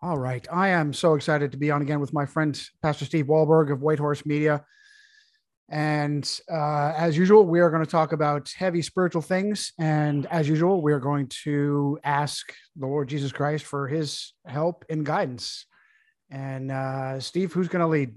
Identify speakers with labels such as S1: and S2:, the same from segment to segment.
S1: All right. I am so excited to be on again with my friend, Pastor Steve Wahlberg of White Horse Media. And as usual, we are going to talk about heavy spiritual things. And as usual, we are going to ask the Lord Jesus Christ for his help and guidance. And Steve, who's going to lead?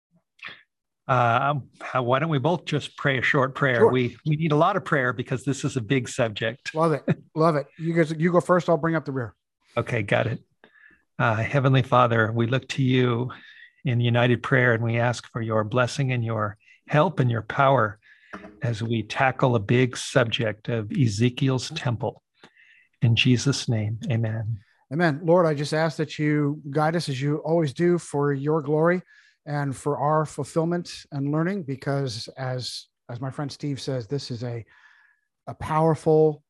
S2: Why don't we both just pray a short prayer?
S1: Sure.
S2: We need a lot of prayer because this is a big subject.
S1: Love it. Love it. You go first. I'll bring up the rear.
S2: Okay, got it. Heavenly Father, we look to you in united prayer and we ask for your blessing and your help and your power as we tackle a big subject of Ezekiel's temple. In Jesus' name, amen.
S1: Amen. Lord, I just ask that you guide us as you always do for your glory and for our fulfillment and learning, because as my friend Steve says, this is a powerful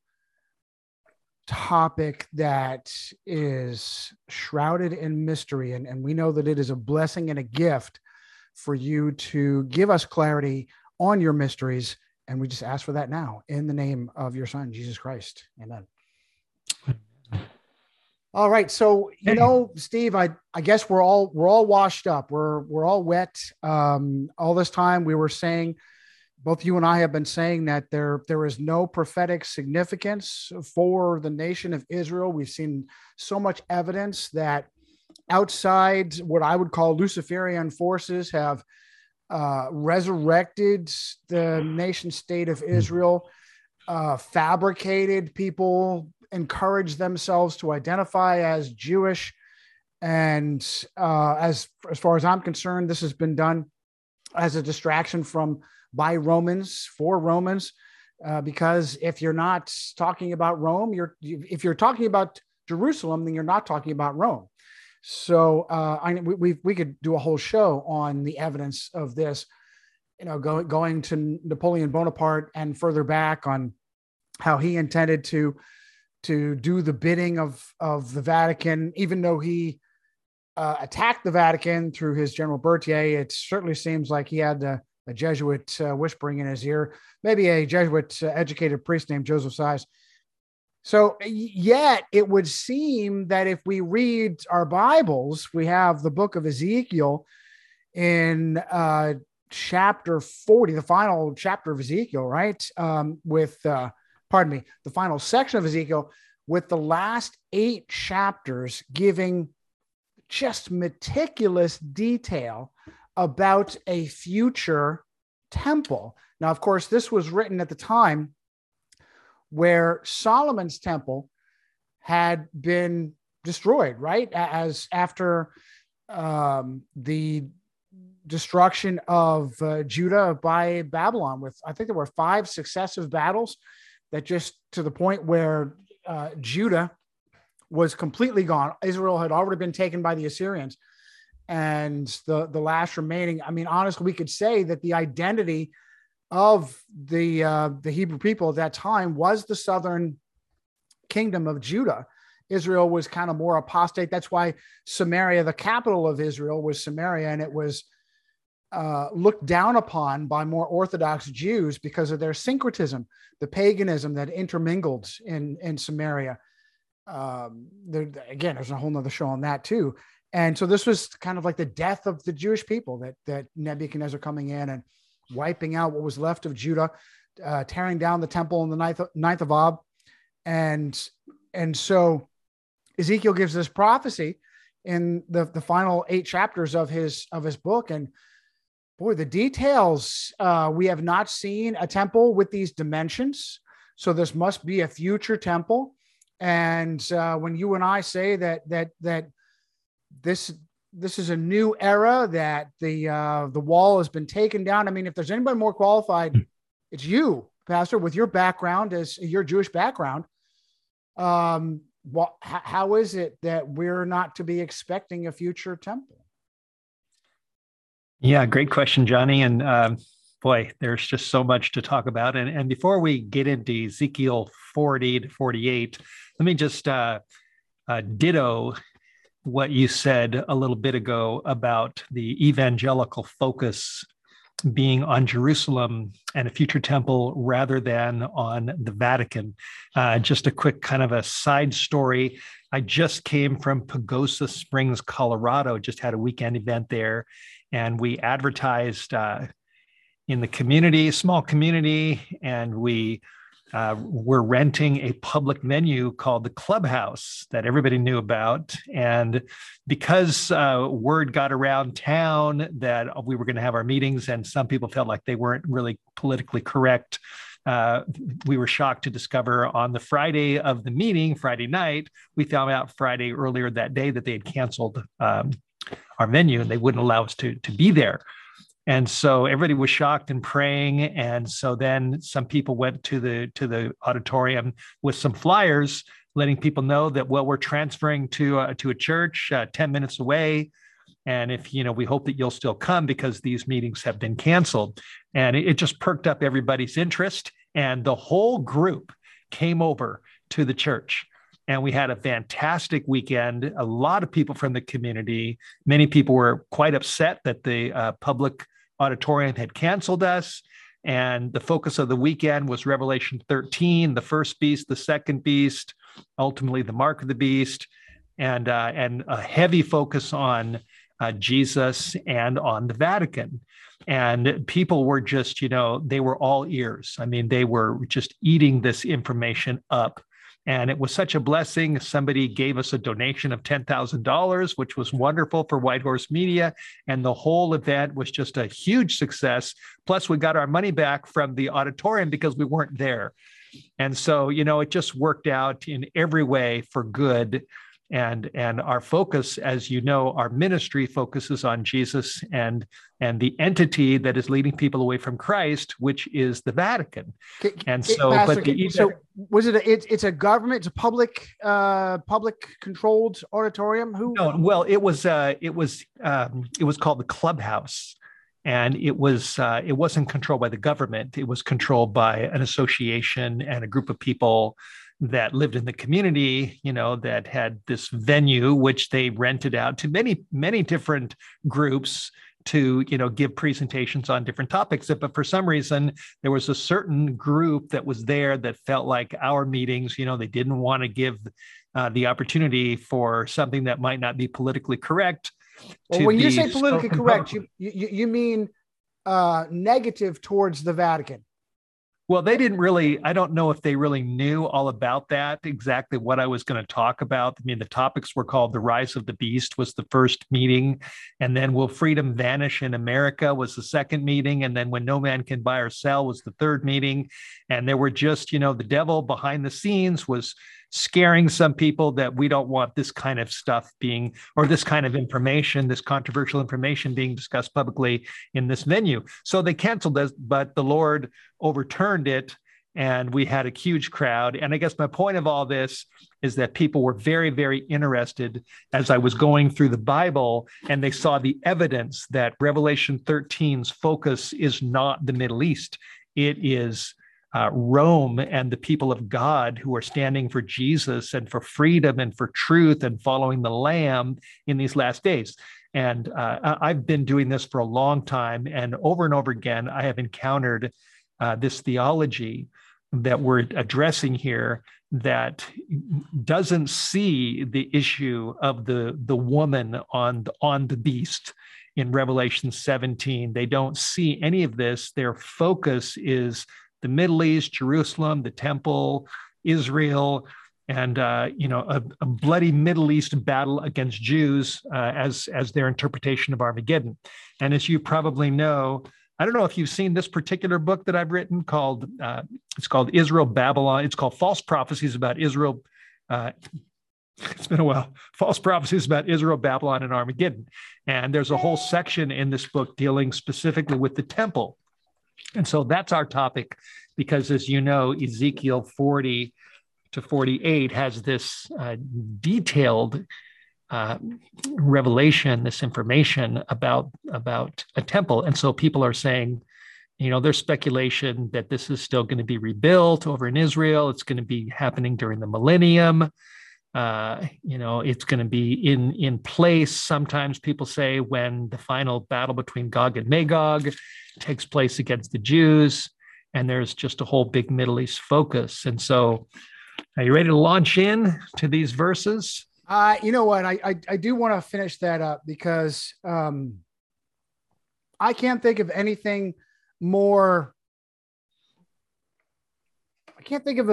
S1: topic that is shrouded in mystery. And we know that it is a blessing and a gift for you to give us clarity on your mysteries. And we just ask for that now in the name of your son, Jesus Christ. Amen. All right. So, Steve, I guess we're all washed up. We're all wet. All this time we were saying, both you and I have been saying that there is no prophetic significance for the nation of Israel. We've seen so much evidence that outside what I would call Luciferian forces have resurrected the nation state of Israel, fabricated people, encouraged themselves to identify as Jewish. And as far as I'm concerned, this has been done as a distraction by Romans, for Romans, because if you're not talking about Rome, if you're talking about Jerusalem, then you're not talking about Rome. So we could do a whole show on the evidence of this, going to Napoleon Bonaparte and further back on how he intended to do the bidding of the Vatican, even though he attacked the Vatican through his General Berthier. It certainly seems like he had a Jesuit whispering in his ear, maybe a Jesuit educated priest named Joseph Size. So yet it would seem that if we read our Bibles, we have the book of Ezekiel in chapter 40, the final chapter of Ezekiel, right? The final section of Ezekiel, with the last 8 chapters giving just meticulous detail about a future temple. Now, of course, this was written at the time where Solomon's temple had been destroyed, right? As after the destruction of Judah by Babylon, I think there were 5 successive battles that just to the point where Judah was completely gone. Israel had already been taken by the Assyrians. And the last remaining, honestly, we could say that the identity of the Hebrew people at that time was the southern kingdom of Judah. Israel was kind of more apostate. That's why Samaria, the capital of Israel, was Samaria, and it was looked down upon by more Orthodox Jews because of their syncretism, the paganism that intermingled in Samaria. There's a whole nother show on that too. And so this was kind of like the death of the Jewish people, that Nebuchadnezzar coming in and wiping out what was left of Judah, tearing down the temple in the ninth of Ab. And so Ezekiel gives this prophecy in the final 8 chapters of his book. And boy, the details, we have not seen a temple with these dimensions. So this must be a future temple. And when you and I say that this is a new era, that the wall has been taken down. If there's anybody more qualified, it's you, Pastor, with your background, as your Jewish background. How is it that we're not to be expecting a future temple?
S2: Yeah, great question, Johnny. And boy, there's just so much to talk about. And before we get into Ezekiel 40 to 48, let me just ditto what you said a little bit ago about the evangelical focus being on Jerusalem and a future temple rather than on the Vatican. Just a quick kind of a side story. I just came from Pagosa Springs, Colorado, just had a weekend event there. And we advertised in the community, small community, and we were renting a public venue called the Clubhouse that everybody knew about. And because word got around town that we were going to have our meetings, and some people felt like they weren't really politically correct, we were shocked to discover on the Friday of the meeting, Friday night, we found out Friday earlier that day that they had canceled our venue and they wouldn't allow us to be there. And so everybody was shocked and praying. And so then some people went to the auditorium with some flyers, letting people know that, well, we're transferring to a church 10 minutes away. And if, we hope that you'll still come because these meetings have been canceled. And it just perked up everybody's interest. And the whole group came over to the church. And we had a fantastic weekend. A lot of people from the community. Many people were quite upset that the public auditorium had canceled us. And the focus of the weekend was Revelation 13, the first beast, the second beast, ultimately the mark of the beast, and a heavy focus on Jesus and on the Vatican. And people were just, they were all ears. I mean, they were just eating this information up. And it was such a blessing. Somebody gave us a donation of $10,000, which was wonderful for White Horse Media. And the whole event was just a huge success. Plus, we got our money back from the auditorium because we weren't there. And so, it just worked out in every way for good. And our focus, as you know, our ministry focuses on Jesus and the entity that is leading people away from Christ, which is the Vatican. And so,
S1: Pastor, so was it? It's a government, it's a public controlled auditorium. Who?
S2: No, well, it was called the Clubhouse. And it wasn't controlled by the government. It was controlled by an association and a group of people that lived in the community, that had this venue, which they rented out to many, many different groups to, give presentations on different topics. But for some reason, there was a certain group that was there that felt like our meetings, they didn't want to give the opportunity for something that might not be politically correct.
S1: Well, when you say politically correct, you mean negative towards the Vatican.
S2: Well, they didn't really, I don't know if they really knew all about that, exactly what I was going to talk about. I mean, the topics were called The Rise of the Beast was the first meeting. And then Will Freedom Vanish in America was the second meeting. And then When No Man Can Buy or Sell was the third meeting. And there were just, the devil behind the scenes was scaring some people that we don't want this kind of stuff being, or this kind of information, this controversial information being discussed publicly in this venue. So they canceled this, but the Lord overturned it and we had a huge crowd. And I guess my point of all this is that people were very, very interested as I was going through the Bible, and they saw the evidence that Revelation 13's focus is not the Middle East. It is Rome and the people of God who are standing for Jesus and for freedom and for truth and following the Lamb in these last days. And I've been doing this for a long time. And over again, I have encountered this theology that we're addressing here that doesn't see the issue of the woman on the beast in Revelation 17. They don't see any of this. Their focus is the Middle East, Jerusalem, the temple, Israel, and a bloody Middle East battle against Jews as their interpretation of Armageddon. And as you probably know, I don't know if you've seen this particular book that I've written called it's called Israel Babylon. It's called False Prophecies about Israel. It's been a while. False Prophecies about Israel, Babylon, and Armageddon. And there's a whole section in this book dealing specifically with the temple. And so that's our topic, because as you know, Ezekiel 40 to 48 has this detailed revelation, this information about a temple. And so people are saying, there's speculation that this is still going to be rebuilt over in Israel. It's going to be happening during the millennium. It's going to be in place. Sometimes people say when the final battle between Gog and Magog takes place against the Jews, and there's just a whole big Middle East focus. And so Are you ready to launch in to these verses?
S1: You know what? I do want to finish that up because I can't think of anything more. I can't think of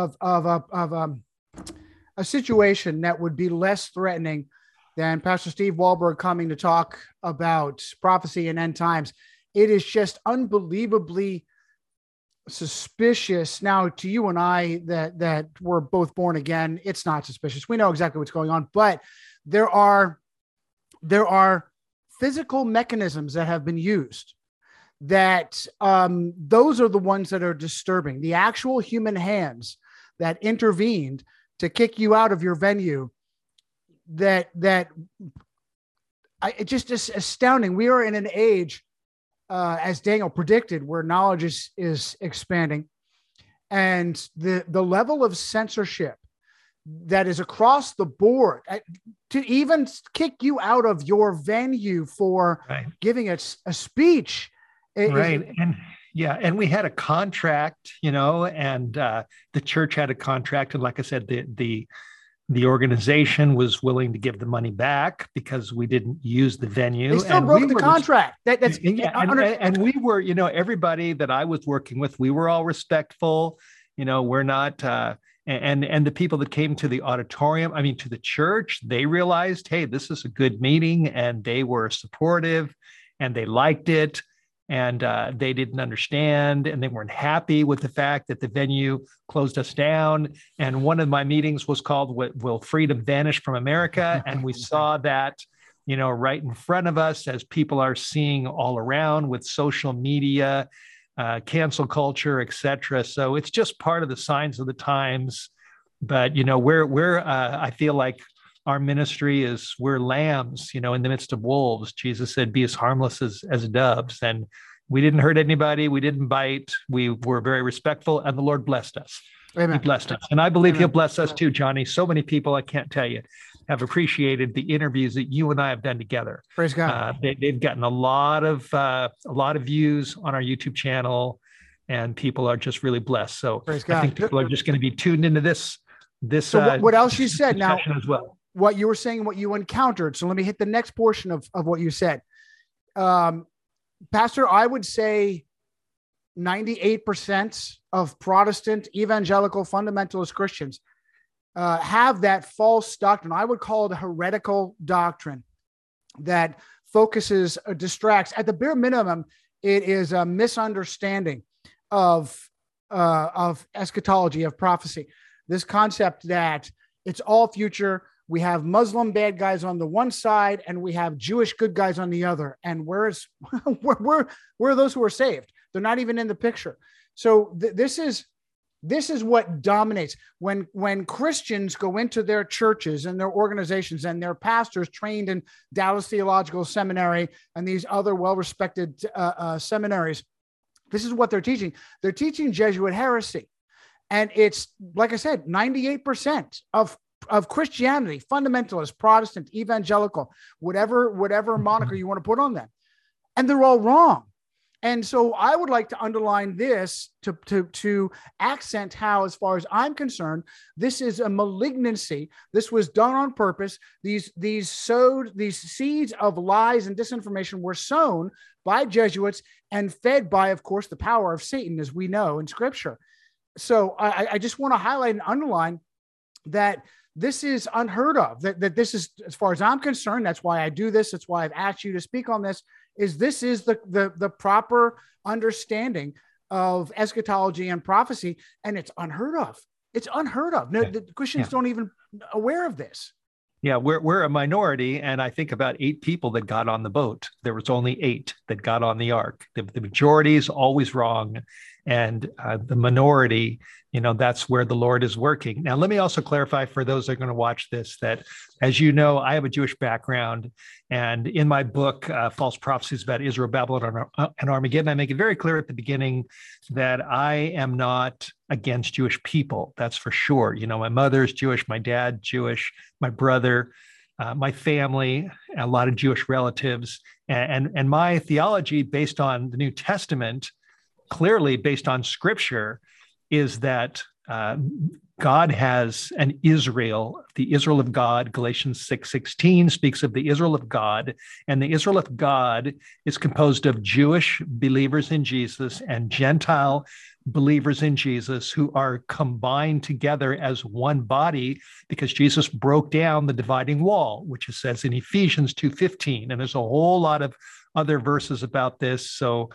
S1: a situation that would be less threatening than Pastor Steve Wahlberg coming to talk about prophecy and end times. It is just unbelievably suspicious. Now, to you and I that we're both born again, it's not suspicious. We know exactly what's going on, but there are physical mechanisms that have been used that those are the ones that are disturbing. The actual human hands that intervened to kick you out of your venue, it's just astounding. We are in an age, as Daniel predicted, where knowledge is expanding, and the level of censorship that is across the board to even kick you out of your venue for giving a speech.
S2: And we had a contract, and the church had a contract, and like I said, the organization was willing to give the money back because we didn't use the venue.
S1: They still broke the contract.
S2: And we were, everybody that I was working with, we were all respectful. We're not, and the people that came to the auditorium, to the church, they realized, hey, this is a good meeting, and they were supportive, and they liked it. And they didn't understand, and they weren't happy with the fact that the venue closed us down. And one of my meetings was called "Will Freedom Vanish from America?" And we saw that, right in front of us, as people are seeing all around with social media, cancel culture, etc. So it's just part of the signs of the times. But I feel like our ministry is, we're lambs, in the midst of wolves. Jesus said, be as harmless as doves. And we didn't hurt anybody. We didn't bite. We were very respectful, and the Lord blessed us.
S1: Amen.
S2: He blessed us. And I believe He'll bless us too, Johnny. So many people, I can't tell you, have appreciated the interviews that you and I have done together.
S1: Praise God.
S2: They've gotten a lot of views on our YouTube channel, and people are just really blessed. So
S1: Praise God.
S2: I think people are just going to be tuned into this.
S1: So what else you said now
S2: as well.
S1: What you were saying, what you encountered. So let me hit the next portion of what you said. Pastor, I would say 98% of Protestant evangelical fundamentalist Christians have that false doctrine. I would call it a heretical doctrine that focuses, distracts. At the bare minimum, it is a misunderstanding of eschatology, of prophecy. This concept that it's all future. We have Muslim bad guys on the one side, and we have Jewish good guys on the other. And where are those who are saved? They're not even in the picture. So this is what dominates when Christians go into their churches and their organizations and their pastors trained in Dallas Theological Seminary and these other well-respected seminaries. This is what they're teaching. They're teaching Jesuit heresy. And it's, like I said, 98% of Christianity, fundamentalist, Protestant, evangelical, whatever moniker you want to put on them. And they're all wrong. And so I would like to underline this to accent how, as far as I'm concerned, this is a malignancy. This was done on purpose. These seeds of lies and disinformation were sown by Jesuits and fed by, of course, the power of Satan, as we know in Scripture. So I just want to highlight and underline that this is unheard of, that this is, as far as I'm concerned, that's why I do this. That's why I've asked you to speak on this, this is the proper understanding of eschatology and prophecy. And it's unheard of. It's unheard of. No, the Christians don't even aware of this.
S2: Yeah, we're a minority, and I think about 8 people that got on the boat. There was only 8 that got on the ark. The majority is always wrong, and the minority, that's where the Lord is working. Now, let me also clarify for those that are going to watch this that, as you know, I have a Jewish background, and in my book, False Prophecies About Israel, Babylon, and Armageddon, I make it very clear at the beginning that I am not against Jewish people. That's for sure. My mother's Jewish, my dad Jewish, my brother, my family, a lot of Jewish relatives, and my theology based on the New Testament, clearly based on Scripture, is that God has an Israel, the Israel of God. Galatians 6:16 speaks of the Israel of God, and the Israel of God is composed of Jewish believers in Jesus and Gentile believers in Jesus who are combined together as one body because Jesus broke down the dividing wall, which it says in Ephesians 2:15. And there's a whole lot of other verses about this. So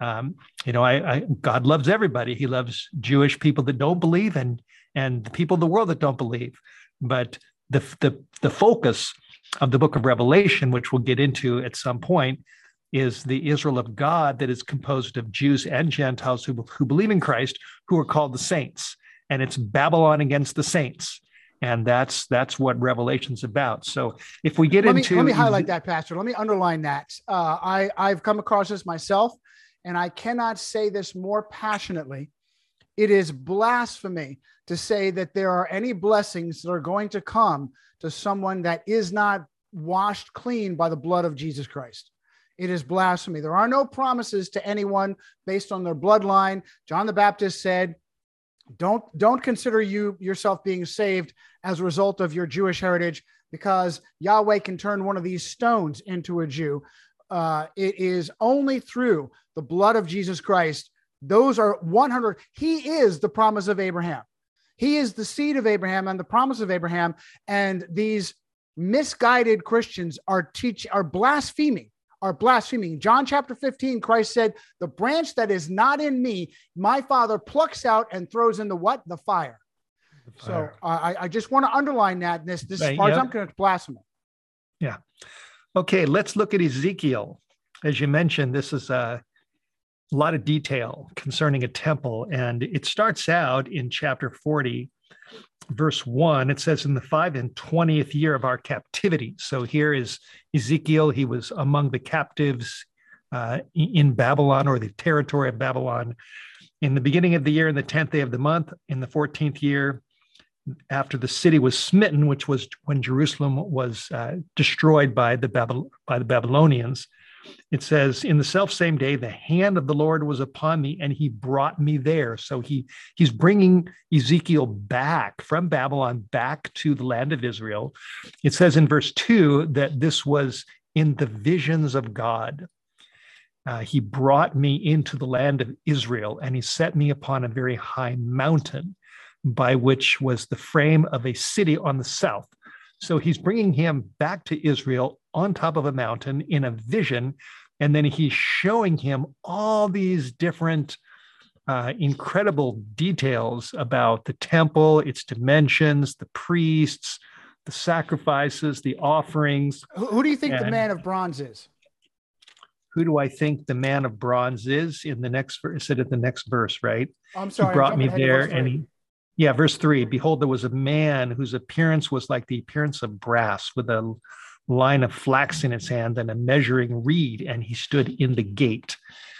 S2: God loves everybody. He loves Jewish people that don't believe and the people of the world that don't believe. But the focus of the book of Revelation, which we'll get into at some point, is the Israel of God that is composed of Jews and Gentiles who believe in Christ, who are called the saints. And it's Babylon against the saints. And that's what Revelation's about. So if we get
S1: let me highlight that, Pastor. Let me underline that. I've come across this myself, and I cannot say this more passionately. It is blasphemy to say that there are any blessings that are going to come to someone that is not washed clean by the blood of Jesus Christ. It is blasphemy. There are no promises to anyone based on their bloodline. John the Baptist said, don't consider yourself being saved as a result of your Jewish heritage, because Yahweh can turn one of these stones into a Jew. It is only through the blood of Jesus Christ. Those are 100. He is the promise of Abraham. He is the seed of Abraham and the promise of Abraham. And these misguided Christians are blaspheming. John chapter 15, Christ said, the branch that is not in me, my Father plucks out and throws into what? The fire. So I just want to underline that. This right, as far as I'm concerned, it's blasphemy.
S2: Yeah. Okay, let's look at Ezekiel. As you mentioned, this is a lot of detail concerning a temple. And it starts out in chapter 40, verse 1. It says, in the 25th year of our captivity. So here is Ezekiel. He was among the captives in Babylon, or the territory of Babylon. In the beginning of the year, in the 10th day of the month, in the 14th year, after the city was smitten, which was when Jerusalem was destroyed by the Babylonians, it says, in the selfsame day, the hand of the Lord was upon me, and he brought me there. So he's bringing Ezekiel back from Babylon back to the land of Israel. It says in verse 2 that this was in the visions of God. He brought me into the land of Israel, and he set me upon a very high mountain, by which was the frame of a city on the south. So he's bringing him back to Israel on top of a mountain in a vision, and then he's showing him all these different incredible details about the temple, its dimensions, the priests, the sacrifices, the offerings.
S1: Who do you think the man of bronze is?
S2: Who do I think the man of bronze is? In the next verse, said at the next verse, right?
S1: I'm sorry.
S2: He brought me there, and verse 3, behold, there was a man whose appearance was like the appearance of brass, with a line of flax in his hand and a measuring reed, and he stood in the gate.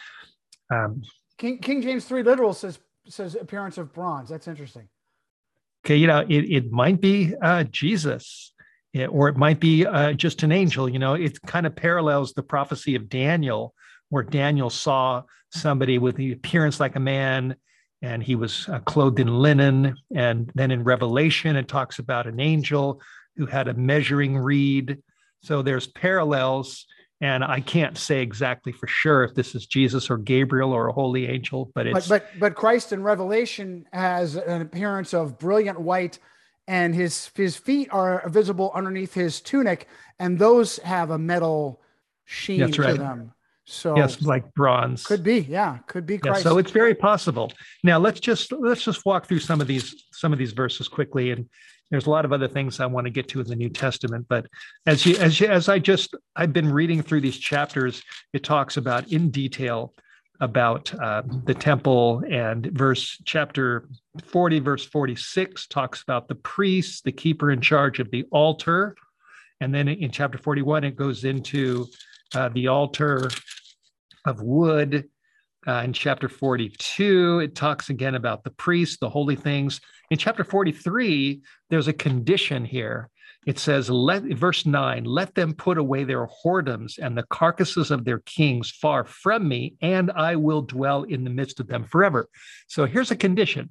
S1: King James 3 literal says appearance of bronze. That's interesting.
S2: Okay, it might be Jesus, or it might be just an angel. It kind of parallels the prophecy of Daniel, where Daniel saw somebody with the appearance like a man, and he was clothed in linen. And then in Revelation, it talks about an angel who had a measuring reed. So there's parallels, and I can't say exactly for sure if this is Jesus or Gabriel or a holy angel, but it's...
S1: But Christ in Revelation has an appearance of brilliant white, and his feet are visible underneath his tunic, and those have a metal sheen to them. So
S2: yes, like bronze.
S1: Could be Christ.
S2: Yeah, so it's very possible. Now let's just walk through some of these verses quickly, and there's a lot of other things I want to get to in the New Testament. But I've been reading through these chapters, it talks about in detail about the temple, and chapter 40, verse 46 talks about the priest, the keeper in charge of the altar, and then in chapter 41 it goes into the altar of wood. In chapter 42, it talks again about the priests, the holy things. In chapter 43, there's a condition here. It says, verse 9, let them put away their whoredoms and the carcasses of their kings far from me, and I will dwell in the midst of them forever. So here's a condition.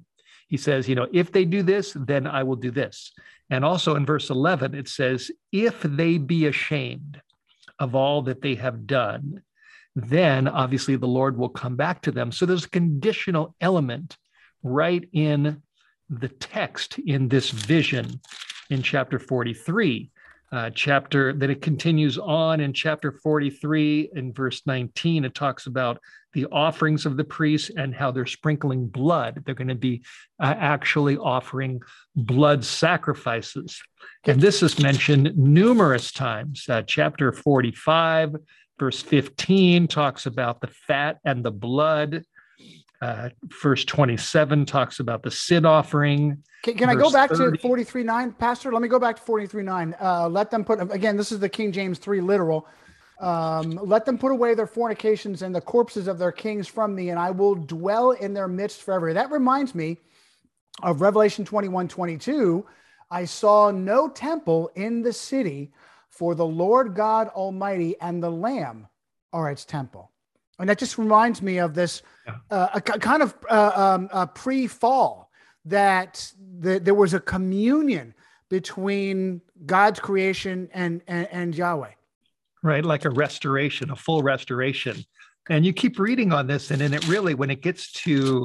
S2: He says, if they do this, then I will do this. And also in verse 11, it says, if they be ashamed of all that they have done, then obviously the Lord will come back to them. So there's a conditional element right in the text in this vision in chapter 43. Then it continues on in chapter 43 in verse 19. It talks about the offerings of the priests and how they're sprinkling blood. They're going to be actually offering blood sacrifices. And this is mentioned numerous times. Chapter 45, verse 15 talks about the fat and the blood. Verse 27 talks about the sin offering.
S1: Can I go back to 43:9, Pastor? Let me go back to 43:9. Let them put, again, this is the King James 3 literal. Let them put away their fornications and the corpses of their kings from me, and I will dwell in their midst forever. That reminds me of Revelation 21:22. I saw no temple in the city, for the Lord God Almighty and the Lamb are its temple. And that just reminds me of this a kind of pre-fall, that there was a communion between God's creation and Yahweh.
S2: Right, like a restoration, a full restoration. And you keep reading on this, and then it really, when it gets to,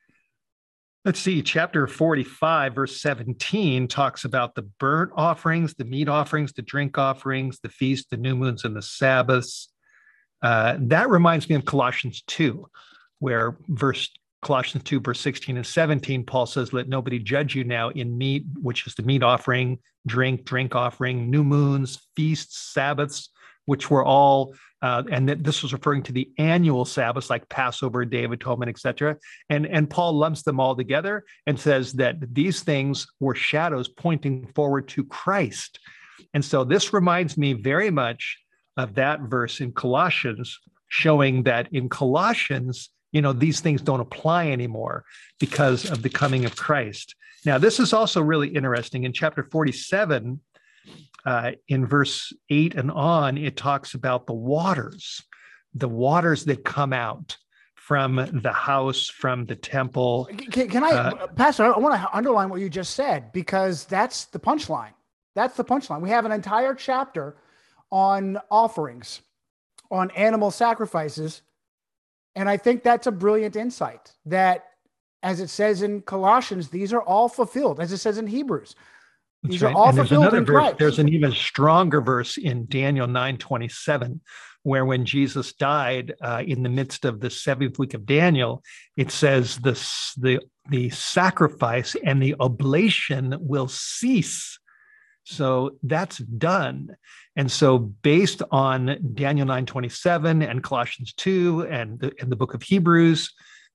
S2: let's see, chapter 45, verse 17 talks about the burnt offerings, the meat offerings, the drink offerings, the feast, the new moons, and the Sabbaths. That reminds me of Colossians 2, where Colossians 2, verse 16 and 17, Paul says, let nobody judge you now in meat, which is the meat offering, drink offering, new moons, feasts, Sabbaths, which were all, and this was referring to the annual Sabbaths like Passover, Day of Atonement, etc. And Paul lumps them all together and says that these things were shadows pointing forward to Christ. And so this reminds me very much of that verse in Colossians, showing that in Colossians, these things don't apply anymore because of the coming of Christ. Now, this is also really interesting. In chapter 47, in verse 8 and on, it talks about the waters that come out from the house, from the temple.
S1: Can I, Pastor, I want to underline what you just said, because that's the punchline. That's the punchline. We have an entire chapter on offerings, on animal sacrifices. And I think that's a brilliant insight, that, as it says in Colossians, these are all fulfilled. As it says in Hebrews, these are all fulfilled in Christ.
S2: There's an even stronger verse in Daniel 9:27, where when Jesus died in the midst of the 7th week of Daniel, it says the sacrifice and the oblation will cease. So that's done. And so based on Daniel 9:27 and Colossians 2 and the book of Hebrews,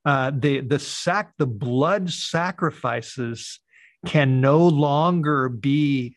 S2: the blood sacrifices can no longer be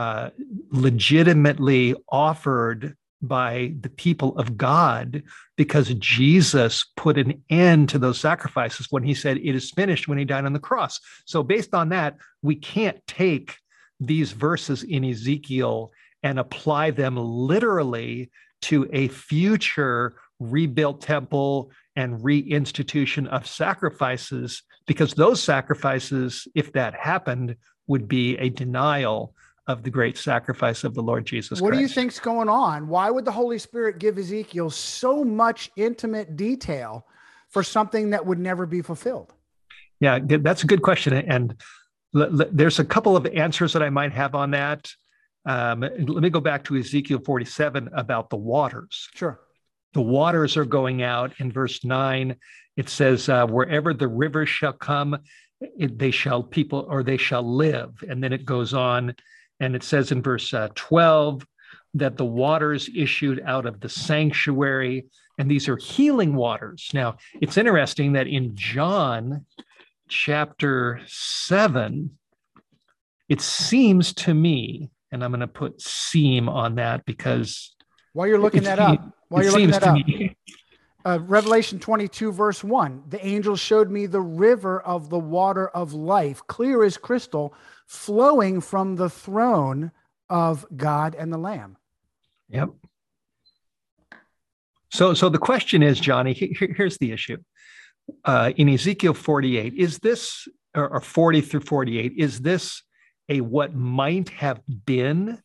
S2: legitimately offered by the people of God, because Jesus put an end to those sacrifices when he said it is finished, when he died on the cross. So based on that, we can't take these verses in Ezekiel and apply them literally to a future rebuilt temple and reinstitution of sacrifices, because those sacrifices, if that happened, would be a denial of the great sacrifice of the Lord Jesus Christ.
S1: What do you think's going on? Why would the Holy Spirit give Ezekiel so much intimate detail for something that would never be fulfilled?
S2: Yeah, that's a good question. And there's a couple of answers that I might have on that. Let me go back to Ezekiel 47 about the waters.
S1: Sure.
S2: The waters are going out. In verse 9, it says, wherever the rivers shall come, they shall live. And then it goes on, and it says in verse 12 that the waters issued out of the sanctuary, and these are healing waters. Now, it's interesting that in John chapter 7, it seems to me, and I'm going to put seem on that because
S1: while you're looking that up, Revelation 22, verse 1, the angel showed me the river of the water of life, clear as crystal, flowing from the throne of God and the Lamb.
S2: Yep. So the question is, Johnny, here's the issue. In Ezekiel 48, is this or 40 through 48, is this a what might have been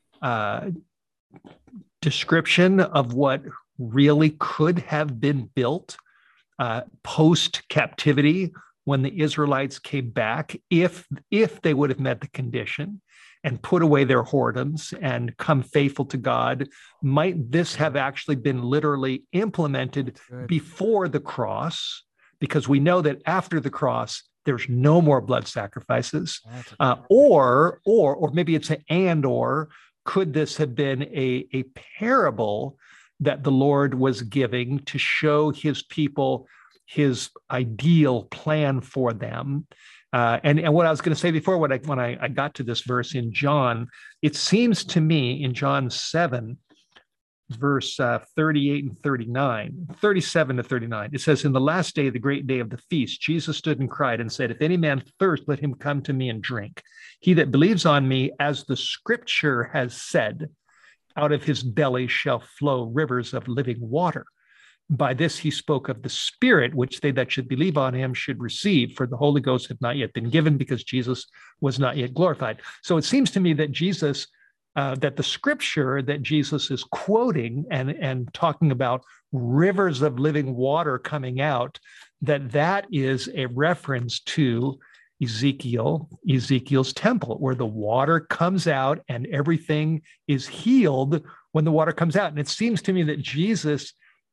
S2: description of what really could have been built post captivity when the Israelites came back, if they would have met the condition and put away their whoredoms and come faithful to God? Might this have actually been literally implemented before the cross? Because we know that after the cross, there's no more blood sacrifices. Or maybe it's or could this have been a parable that the Lord was giving to show his people his ideal plan for them? And what I was going to say before, when I got to this verse in John, it seems to me in John 7, verse 38 and 39, 37 to 39, it says, "In the last day, the great day of the feast, Jesus stood and cried and said, 'If any man thirst, let him come to me and drink. He that believes on me, as the scripture has said, out of his belly shall flow rivers of living water.' By this he spoke of the Spirit, which they that should believe on him should receive, for the Holy Ghost had not yet been given, because Jesus was not yet glorified." So it seems to me that that the scripture that Jesus is quoting and talking about rivers of living water coming out, that is a reference to Ezekiel's temple, where the water comes out and everything is healed when the water comes out. And it seems to me that Jesus,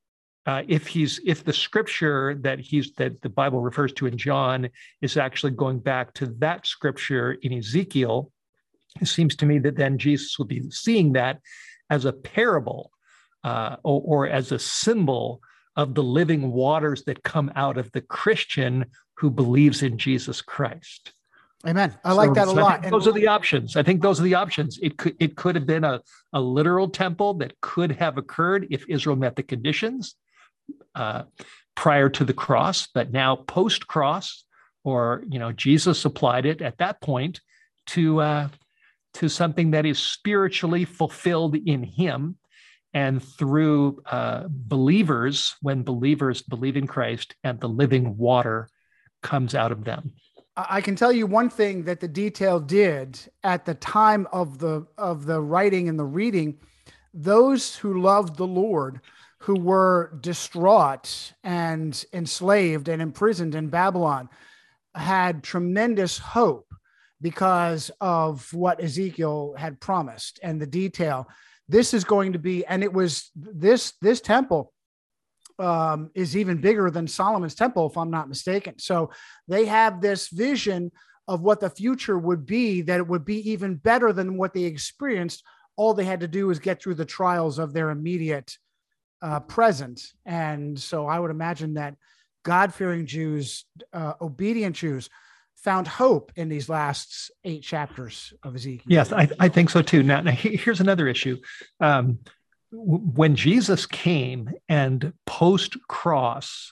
S2: if the scripture that the Bible refers to in John is actually going back to that scripture in Ezekiel, it seems to me that then Jesus will be seeing that as a parable or as a symbol of the living waters that come out of the Christian who believes in Jesus Christ.
S1: Amen. I like that a lot.
S2: Those are the options. I think those are the options. It could have been a literal temple that could have occurred if Israel met the conditions prior to the cross, but now post-cross, or Jesus applied it at that point to something that is spiritually fulfilled in him, and through believers, when believers believe in Christ and the living water comes out of them.
S1: I can tell you one thing that the detail did at the time of the writing and the reading. Those who loved the Lord, who were distraught and enslaved and imprisoned in Babylon, had tremendous hope because of what Ezekiel had promised and the detail. This is going to be, and it was this temple is even bigger than Solomon's temple, if I'm not mistaken. So they have this vision of what the future would be, that it would be even better than what they experienced. All they had to do was get through the trials of their immediate present. And so I would imagine that God-fearing Jews, obedient Jews, found hope in these last 8 chapters of Ezekiel.
S2: Yes, I think so too. Now here's another issue. When Jesus came and post-cross,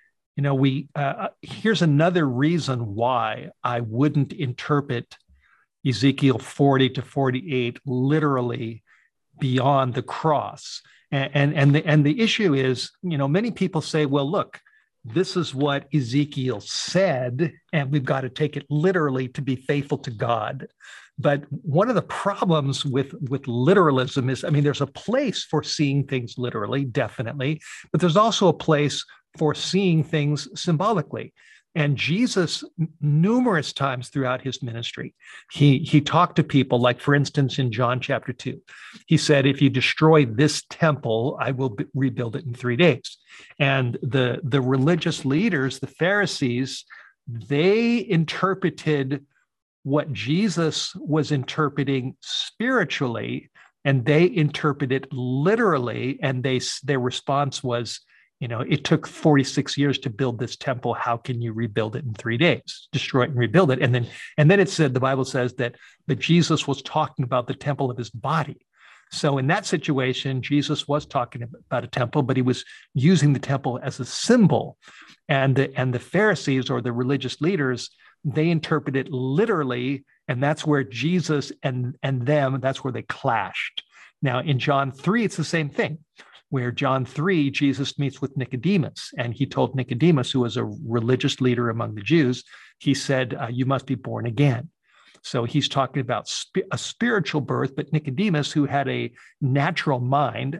S2: here's another reason why I wouldn't interpret Ezekiel 40 to 48 literally beyond the cross. And the issue is, many people say, well, look, this is what Ezekiel said, and we've got to take it literally to be faithful to God. But one of the problems with literalism is, there's a place for seeing things literally, definitely, but there's also a place for seeing things symbolically. And Jesus, numerous times throughout his ministry, he talked to people, like, for instance, in John chapter 2, he said, if you destroy this temple, I will rebuild it in 3 days. And the religious leaders, the Pharisees, they interpreted what Jesus was interpreting spiritually, and they interpreted literally. And their response was, it took 46 years to build this temple. How can you rebuild it in 3 days? Destroy it and rebuild it. And then it said, the Bible says that Jesus was talking about the temple of his body. So in that situation, Jesus was talking about a temple, but he was using the temple as a symbol. And the Pharisees, or the religious leaders, they interpret it literally, and that's where Jesus and them, that's where they clashed. Now in John 3, it's the same thing. where John 3, Jesus meets with Nicodemus, and he told Nicodemus, who was a religious leader among the Jews, he said, you must be born again. So he's talking about a spiritual birth, but Nicodemus, who had a natural mind,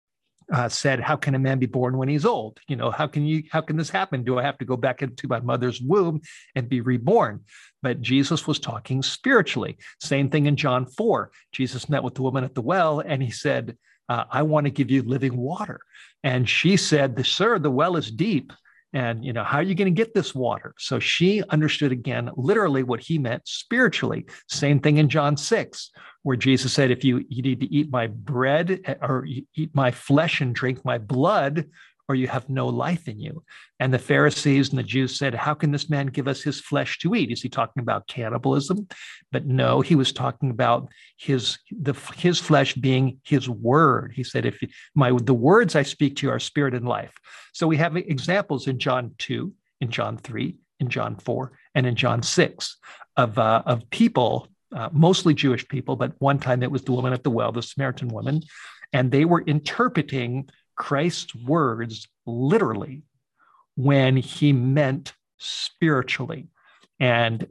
S2: said, how can a man be born when he's old? How can this happen? Do I have to go back into my mother's womb and be reborn? But Jesus was talking spiritually. Same thing in John 4. Jesus met with the woman at the well, and he said, I want to give you living water. And she said, sir, the well is deep. And, how are you going to get this water? So she understood again, literally what he meant spiritually. Same thing in John 6, where Jesus said, if you need to eat my bread or eat my flesh and drink my blood, or you have no life in you. And the Pharisees and the Jews said, how can this man give us his flesh to eat? Is he talking about cannibalism? But no, he was talking about his flesh being his word. He said, the words I speak to you are spirit and life. So we have examples in John 2, in John 3, in John 4, and in John 6 of people, mostly Jewish people, but one time it was the woman at the well, the Samaritan woman, and they were interpreting Christ's words literally when he meant spiritually. And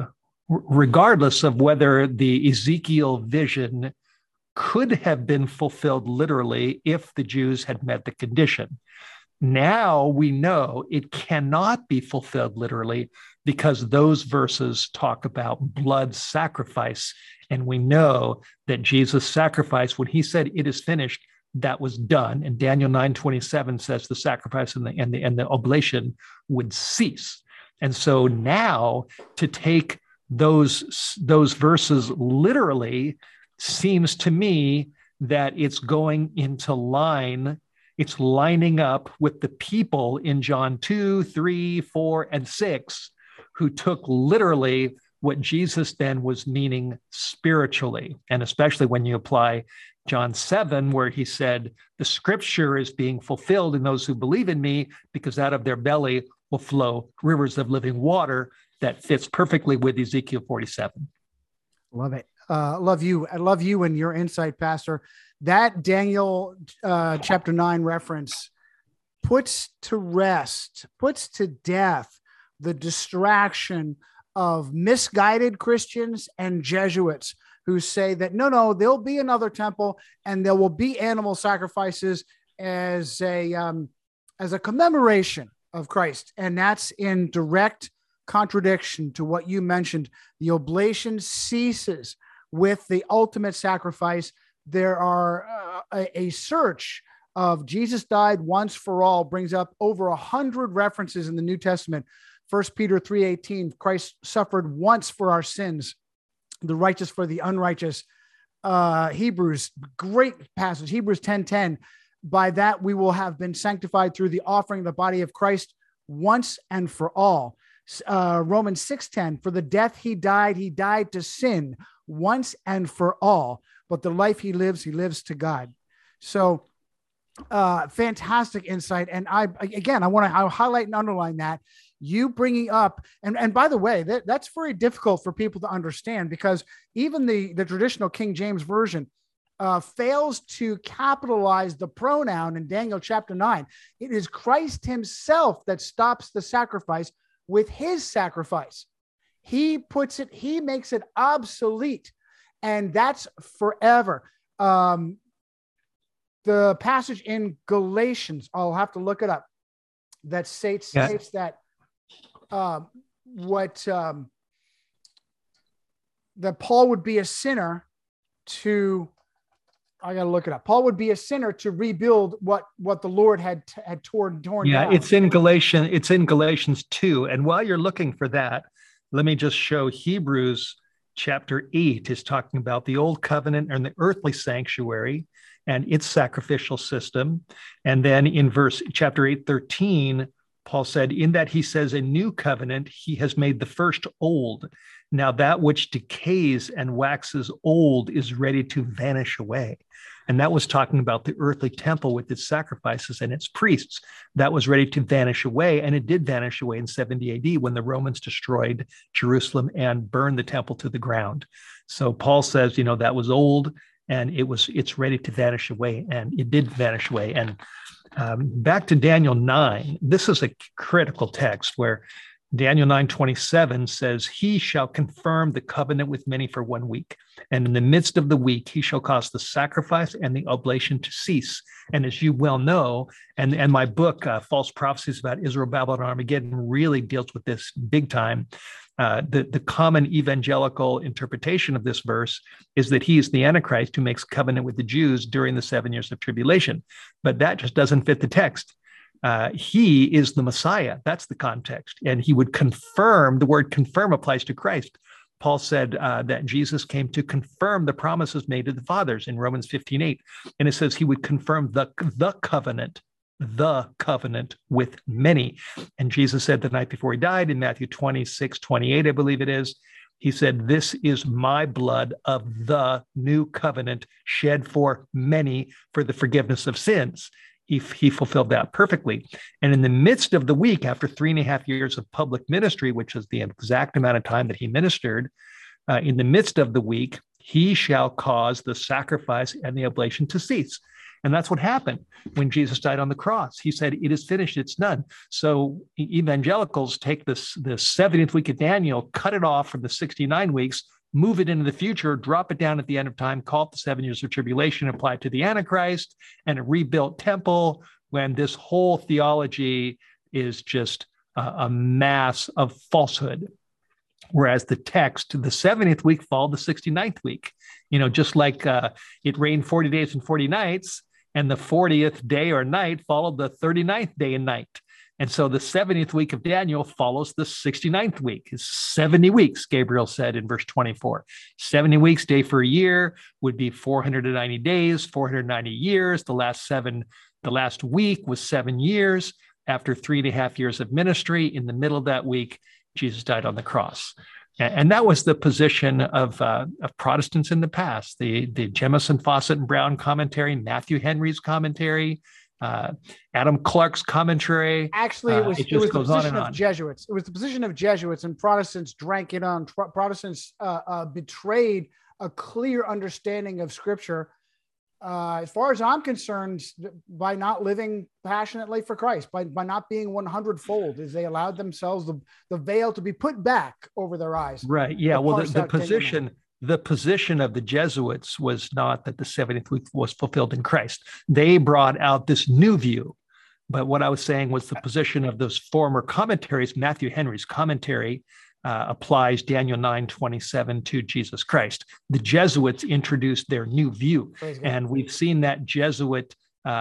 S2: regardless of whether the Ezekiel vision could have been fulfilled literally if the Jews had met the condition, now we know it cannot be fulfilled literally because those verses talk about blood sacrifice. And we know that Jesus' sacrifice, when he said it is finished, that was done. And Daniel 9:27 says the sacrifice and the oblation would cease. And so now to take those verses literally seems to me that it's going into line. It's lining up with the people in John 2, 3, 4, and 6 who took literally what Jesus then was meaning spiritually. And especially when you apply John 7, where he said, the scripture is being fulfilled in those who believe in me, because out of their belly will flow rivers of living water. That fits perfectly with Ezekiel 47.
S1: Love it. Love you. I love you and your insight, Pastor. That Daniel chapter 9 reference puts to rest, puts to death the distraction of misguided Christians and Jesuits who say that, no, there'll be another temple and there will be animal sacrifices as a commemoration of Christ. And that's in direct contradiction to what you mentioned. The oblation ceases with the ultimate sacrifice. There are a search of Jesus died once for all brings up over 100 references in the New Testament. 1 Peter 3:18, Christ suffered once for our sins, the righteous for the unrighteous. Hebrews, great passage. Hebrews 10:10, by that we will have been sanctified through the offering of the body of Christ once and for all. Romans 6:10, for the death he died to sin once and for all, but the life he lives to God. So fantastic insight. And I want to highlight and underline that. You bringing up, and by the way, that's very difficult for people to understand, because even the traditional King James Version fails to capitalize the pronoun in Daniel chapter 9. It is Christ himself that stops the sacrifice with his sacrifice. He makes it obsolete, and that's forever. The passage in Galatians, I'll have to look it up, that states that that Paul would be a sinner to, I got to look it up. Paul would be a sinner to rebuild what the Lord had torn down.
S2: Yeah, it's in Galatians 2. And while you're looking for that, let me just show Hebrews chapter 8 is talking about the old covenant and the earthly sanctuary and its sacrificial system. And then in chapter 8:13, Paul said, in that he says, a new covenant, he has made the first old. Now that which decays and waxes old is ready to vanish away. And that was talking about the earthly temple with its sacrifices and its priests. That was ready to vanish away. And it did vanish away in 70 AD when the Romans destroyed Jerusalem and burned the temple to the ground. So Paul says, that was old. and it's ready to vanish away, and it did vanish away. And back to Daniel 9, this is a critical text where Daniel 9:27 says, he shall confirm the covenant with many for 1 week. And in the midst of the week, he shall cause the sacrifice and the oblation to cease. And as you well know, and my book, False Prophecies About Israel, Babylon, and Armageddon, really deals with this big time. The common evangelical interpretation of this verse is that he is the Antichrist who makes covenant with the Jews during the 7 years of tribulation. But that just doesn't fit the text. He is the Messiah. That's the context. And he would confirm, the word confirm applies to Christ. Paul said that Jesus came to confirm the promises made to the fathers in Romans 15:8. And it says he would confirm the covenant with many. And Jesus said the night before he died in Matthew 26:28, I believe it is, he said, this is my blood of the new covenant shed for many for the forgiveness of sins. He fulfilled that perfectly. And in the midst of the week, after 3.5 years of public ministry, which is the exact amount of time that he ministered, in the midst of the week, he shall cause the sacrifice and the oblation to cease. And that's what happened when Jesus died on the cross. He said, it is finished, it's done. So evangelicals take the 70th week of Daniel, cut it off from the 69 weeks, move it into the future, drop it down at the end of time, call it the 7 years of tribulation, apply it to the Antichrist and a rebuilt temple, when this whole theology is just a mass of falsehood. Whereas the text, the 70th week followed the 69th week. Just like it rained 40 days and 40 nights, and the 40th day or night followed the 39th day and night. And so the 70th week of Daniel follows the 69th week. It's 70 weeks, Gabriel said in verse 24. 70 weeks, day for a year, would be 490 days, 490 years. The last week was 7 years. After 3.5 years of ministry, in the middle of that week, Jesus died on the cross. And that was the position of Protestants in the past. The Jemison, Fawcett, and Brown commentary, Matthew Henry's commentary, Adam Clark's commentary.
S1: Actually, it was the position of Jesuits. It was the position of Jesuits, and Protestants drank it on. Protestants betrayed a clear understanding of Scripture. As far as I'm concerned, by not living passionately for Christ, by not being 100-fold, as they allowed themselves the veil to be put back over their eyes.
S2: Right. Yeah. Well, the position of the Jesuits was not that the 70th week was fulfilled in Christ. They brought out this new view. But what I was saying was the position of those former commentaries. Matthew Henry's commentary applies Daniel 9:27 to Jesus Christ. The Jesuits introduced their new view, and we've seen that Jesuit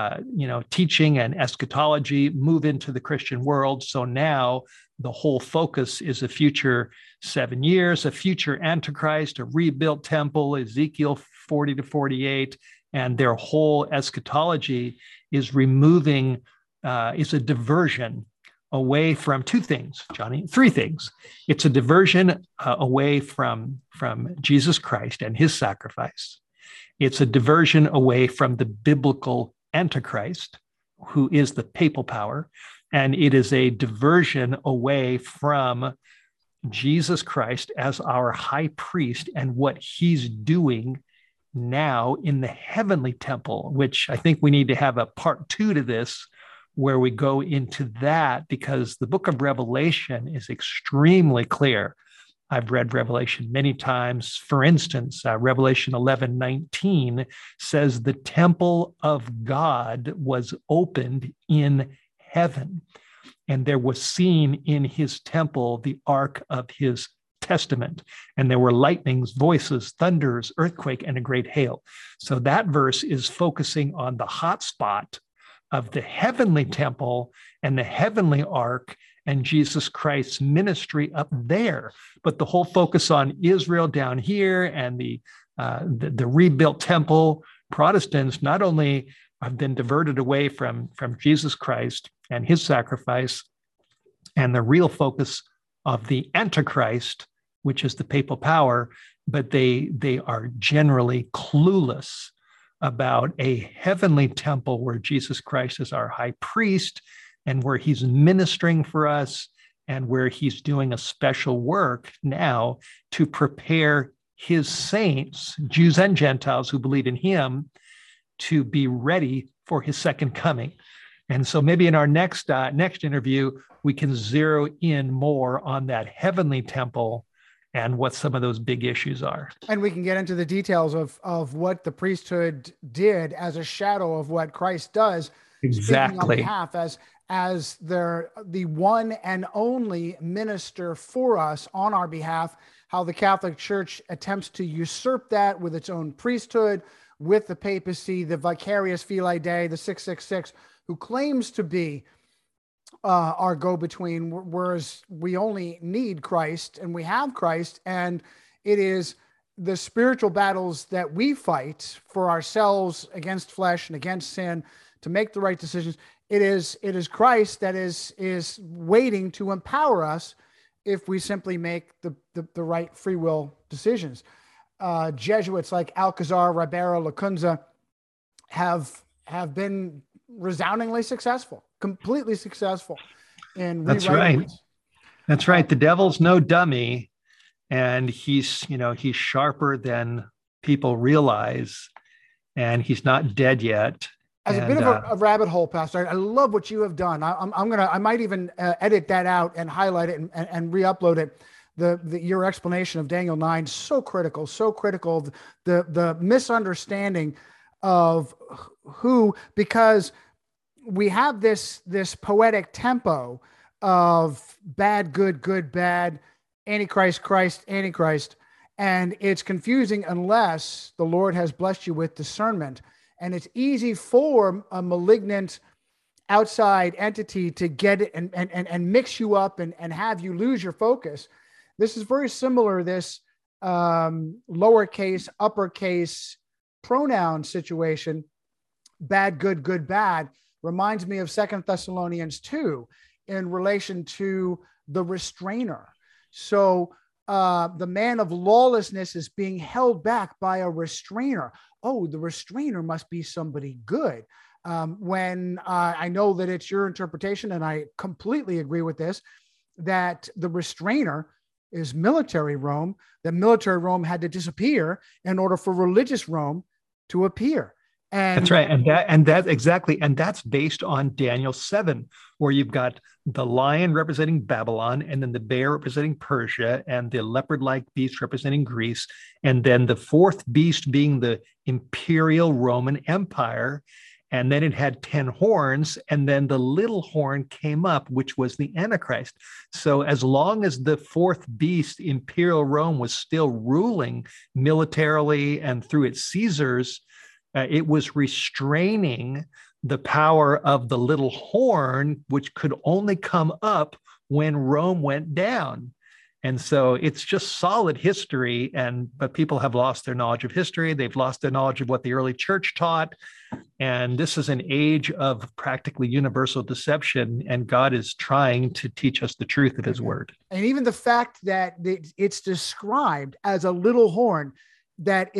S2: teaching and eschatology move into the Christian world. So now the whole focus is a future 7 years, a future Antichrist, a rebuilt temple, Ezekiel 40-48, and their whole eschatology is removing, is a diversion away from two things, Johnny, three things. It's a diversion away from Jesus Christ and his sacrifice. It's a diversion away from the biblical Antichrist, who is the papal power. And it is a diversion away from Jesus Christ as our high priest and what he's doing now in the heavenly temple, which I think we need to have a part 2 to this, where we go into that, because the book of Revelation is extremely clear. I've read Revelation many times. For instance, Revelation 11:19 says the temple of God was opened in heaven, and there was seen in his temple the ark of his testament, and there were lightnings, voices, thunders, earthquake, and a great hail. So that verse is focusing on the hot spot of the heavenly temple and the heavenly ark and Jesus Christ's ministry up there. But the whole focus on Israel down here and the rebuilt temple, Protestants not only have been diverted away from Jesus Christ and his sacrifice and the real focus of the Antichrist, which is the papal power, but they are generally clueless about a heavenly temple where Jesus Christ is our high priest and where he's ministering for us and where he's doing a special work now to prepare his saints, Jews and Gentiles who believe in him, to be ready for his second coming. And so maybe in our next interview, we can zero in more on that heavenly temple and what some of those big issues are. And
S1: we can get into the details of what the priesthood did as a shadow of what Christ does.
S2: Exactly.
S1: On behalf as the one and only minister for us on our behalf, how the Catholic Church attempts to usurp that with its own priesthood, with the papacy, the vicarious filii Dei, the 666, who claims to be our go-between, whereas we only need Christ and we have Christ, and it is the spiritual battles that we fight for ourselves against flesh and against sin to make the right decisions. It is Christ that is waiting to empower us if we simply make the right free will decisions. Jesuits like Alcazar, Ribera, Lacunza have been resoundingly successful, completely successful in rewriting.
S2: That's right. The devil's no dummy, and he's sharper than people realize, and he's not dead yet.
S1: As a bit of a rabbit hole, Pastor, I love what you have done. I might even edit that out and highlight it and re-upload it. Your explanation of Daniel 9, so critical. The misunderstanding of who, because we have this poetic tempo of bad, good, good, bad, Antichrist, Christ, Antichrist, and it's confusing unless the Lord has blessed you with discernment. And it's easy for a malignant outside entity to get it and mix you up and have you lose your focus. This is very similar, this lowercase, uppercase pronoun situation, bad, good, good, bad, reminds me of 2 Thessalonians 2 in relation to the restrainer. So the man of lawlessness is being held back by a restrainer. Oh, the restrainer must be somebody good. When I know that it's your interpretation, and I completely agree with this, that the restrainer is military Rome, that military Rome had to disappear in order for religious Rome to appear. And
S2: that's right. And that's based on Daniel 7, where you've got the lion representing Babylon, and then the bear representing Persia, and the leopard-like beast representing Greece, and then the fourth beast being the imperial Roman Empire. And then it had 10 horns, and then the little horn came up, which was the Antichrist. So as long as the fourth beast, imperial Rome, was still ruling militarily and through its Caesars, it was restraining the power of the little horn, which could only come up when Rome went down. And so it's just solid history, but people have lost their knowledge of history. They've lost their knowledge of what the early church taught. And this is an age of practically universal deception, and God is trying to teach us the truth of his word.
S1: And even the fact that it's described as a little horn that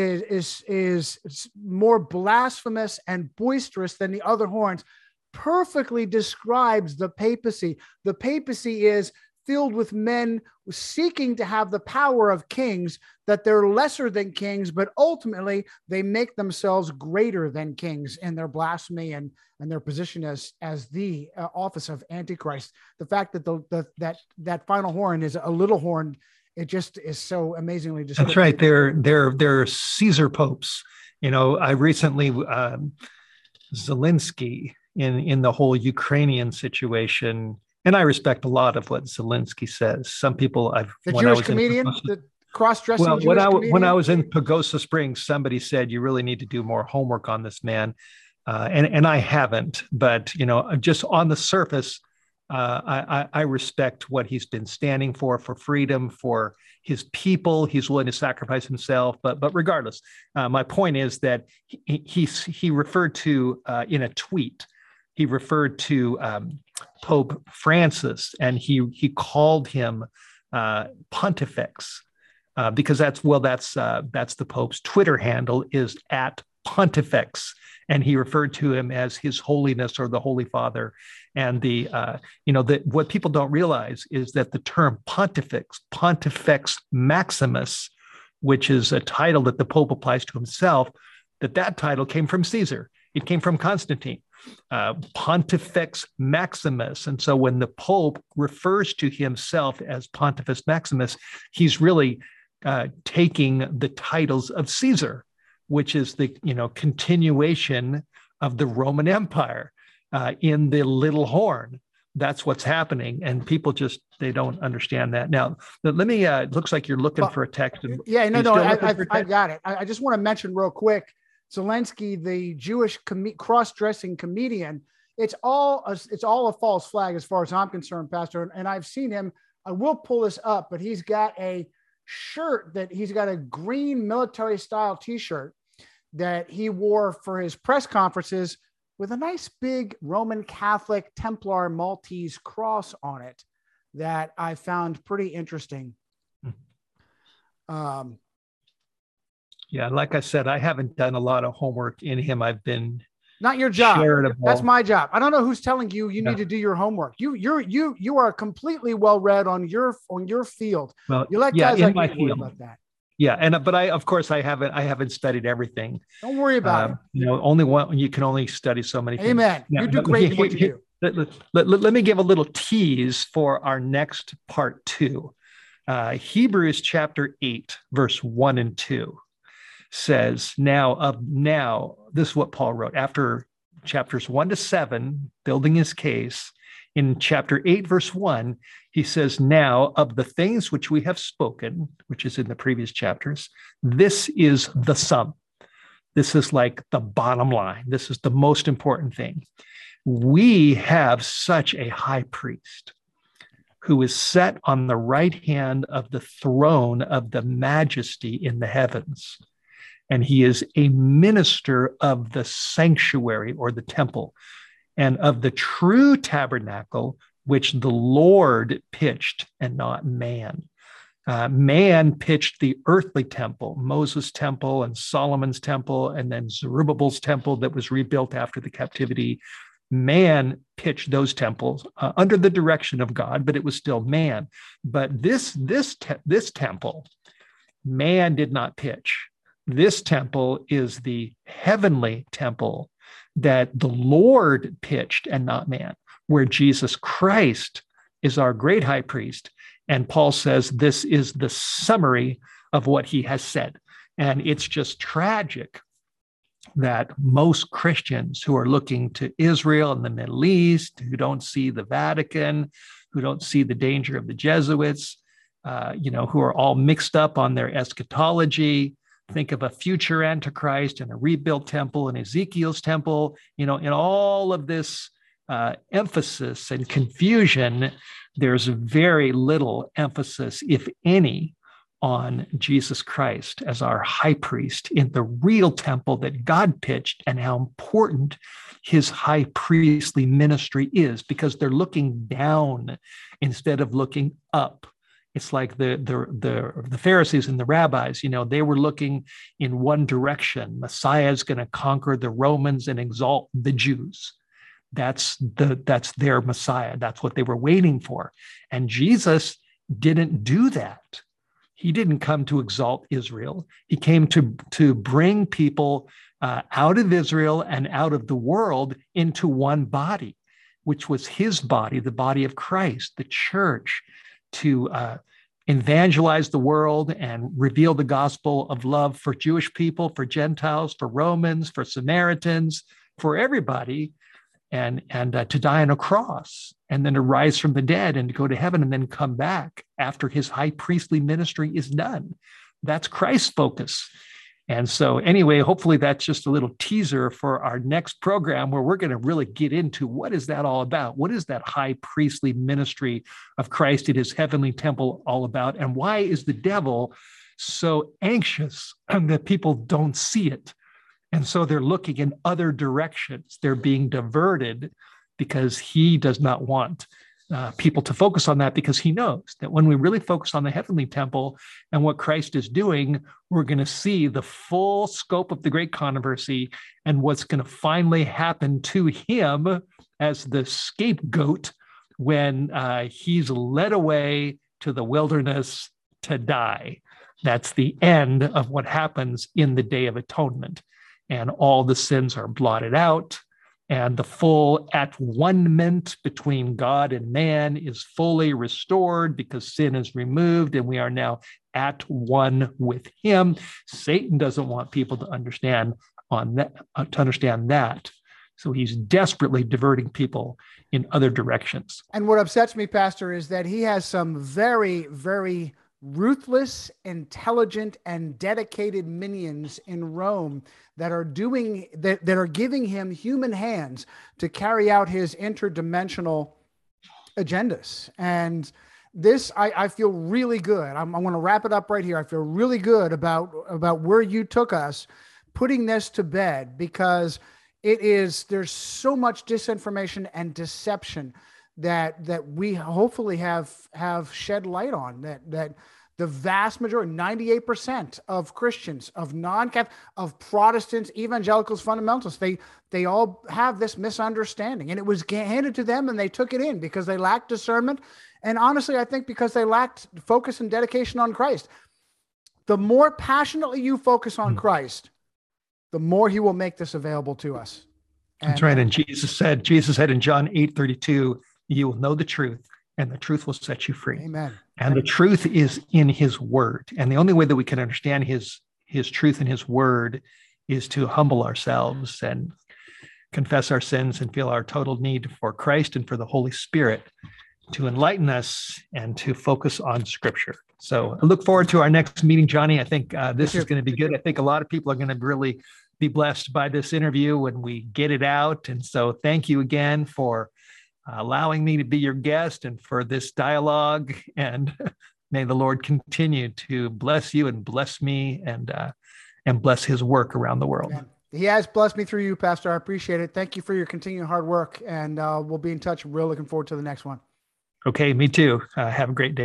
S1: is more blasphemous and boisterous than the other horns perfectly describes the papacy. The papacy is filled with men seeking to have the power of kings, that they're lesser than kings, but ultimately they make themselves greater than kings in their blasphemy and their position as the office of Antichrist. The fact that that final horn is a little horn, it just is so amazingly descriptive.
S2: That's right. They're Caesar popes. I recently Zelensky in the whole Ukrainian situation. And I respect a lot of what Zelensky says. Some people
S1: the Jewish comedian, the cross-dressing Jewish comedian.
S2: When I was in Pagosa Springs, somebody said, you really need to do more homework on this man. And I haven't, but, just on the surface, I respect what he's been standing for freedom, for his people. He's willing to sacrifice himself. But regardless, my point is that he referred to in a tweet, he referred to Pope Francis, and he called him Pontifex because that's the Pope's Twitter handle is @Pontifex, and he referred to him as His Holiness or the Holy Father. And what people don't realize is that the term Pontifex Maximus, which is a title that the Pope applies to himself, that title came from Caesar. It came from Constantine, Pontifex Maximus. And so when the Pope refers to himself as Pontifex Maximus, he's really taking the titles of Caesar, which is the continuation of the Roman Empire in the little horn. That's what's happening, and people they don't understand that. Now, let me. It looks like you're looking for a text.
S1: Yeah, no, I got it. I just want to mention real quick, Zelensky, the Jewish cross-dressing comedian. It's all a false flag as far as I'm concerned, Pastor. And I've seen him. I will pull this up, but he's got a shirt he's got a green military style T-shirt that he wore for his press conferences, with a nice big Roman Catholic Templar Maltese cross on it that I found pretty interesting.
S2: Yeah, like I said, I haven't done a lot of homework in him. I've been
S1: not your job. That's my job. I don't know who's telling you need to do your homework. You are completely well read on your field.
S2: Well,
S1: you let guys like me worry about that.
S2: Yeah, but of course I haven't studied everything.
S1: Don't worry about it.
S2: Only one. You can only study so many things.
S1: Amen. Now, you do great in what you
S2: do. Let me give a little tease for our next part 2. Hebrews chapter 8, verse 1 and 2 says, now this is what Paul wrote after chapters 1 to 7, building his case. In chapter 8, verse 1, he says, now of the things which we have spoken, which is in the previous chapters, this is the sum. This is like the bottom line. This is the most important thing. We have such a high priest who is set on the right hand of the throne of the majesty in the heavens. And he is a minister of the sanctuary or the temple, and of the true tabernacle, which the Lord pitched and not man. Man pitched the earthly temple, Moses' temple and Solomon's temple, and then Zerubbabel's temple that was rebuilt after the captivity. Man pitched those temples under the direction of God, but it was still man. But this temple, man did not pitch. This temple is the heavenly temple that the Lord pitched and not man, where Jesus Christ is our great high priest. And Paul says this is the summary of what he has said. And it's just tragic that most Christians who are looking to Israel and the Middle East, who don't see the Vatican, who don't see the danger of the Jesuits, who are all mixed up on their eschatology, think of a future Antichrist and a rebuilt temple and Ezekiel's temple, in all of this emphasis and confusion, there's very little emphasis, if any, on Jesus Christ as our high priest in the real temple that God pitched, and how important his high priestly ministry is, because they're looking down instead of looking up. It's like the Pharisees and the rabbis, they were looking in one direction. Messiah is going to conquer the Romans and exalt the Jews. That's their Messiah. That's what they were waiting for. And Jesus didn't do that. He didn't come to exalt Israel. He came to bring people out of Israel and out of the world into one body, which was his body, the body of Christ, the church, to evangelize the world and reveal the gospel of love for Jewish people, for Gentiles, for Romans, for Samaritans, for everybody, and to die on a cross, and then to rise from the dead and to go to heaven and then come back after his high priestly ministry is done. That's Christ's focus. And so anyway, hopefully that's just a little teaser for our next program, where we're going to really get into what is that all about? What is that high priestly ministry of Christ in his heavenly temple all about? And why is the devil so anxious that people don't see it? And so they're looking in other directions. They're being diverted because he does not want people to focus on that, because he knows that when we really focus on the heavenly temple and what Christ is doing, we're going to see the full scope of the great controversy and what's going to finally happen to him as the scapegoat when he's led away to the wilderness to die. That's the end of what happens in the Day of Atonement. And all the sins are blotted out, and the full at-one-ment between God and man is fully restored because sin is removed, and we are now at one with him. Satan doesn't want people to understand that. So he's desperately diverting people in other directions.
S1: And what upsets me, Pastor, is that he has some very, very ruthless, intelligent, and dedicated minions in Rome that are giving him human hands to carry out his interdimensional agendas. And this, I feel really good. I'm going to wrap it up right here. I feel really good about where you took us, putting this to bed, because there's so much disinformation and deception that we hopefully have shed light on, that the vast majority, 98% of Christians, of non-Catholic, of Protestants, evangelicals, fundamentalists, they all have this misunderstanding, and it was handed to them and they took it in because they lacked discernment. And honestly, I think because they lacked focus and dedication on Christ. The more passionately you focus on Christ, the more he will make this available to us.
S2: That's right. And Jesus said in John 8:32, you will know the truth, and the truth will set you free.
S1: Amen.
S2: And the truth is in his word. And the only way that we can understand his truth and his word is to humble ourselves and confess our sins and feel our total need for Christ and for the Holy Spirit to enlighten us and to focus on Scripture. So I look forward to our next meeting, Johnny. I think this is going to be good. I think a lot of people are going to really be blessed by this interview when we get it out. And so thank you again for allowing me to be your guest and for this dialogue. And may the Lord continue to bless you and bless me and bless his work around the world.
S1: Amen. He has blessed me through you, Pastor. I appreciate it. Thank you for your continued hard work. And we'll be in touch. We're looking forward to the next one.
S2: Okay, me too. Have a great day.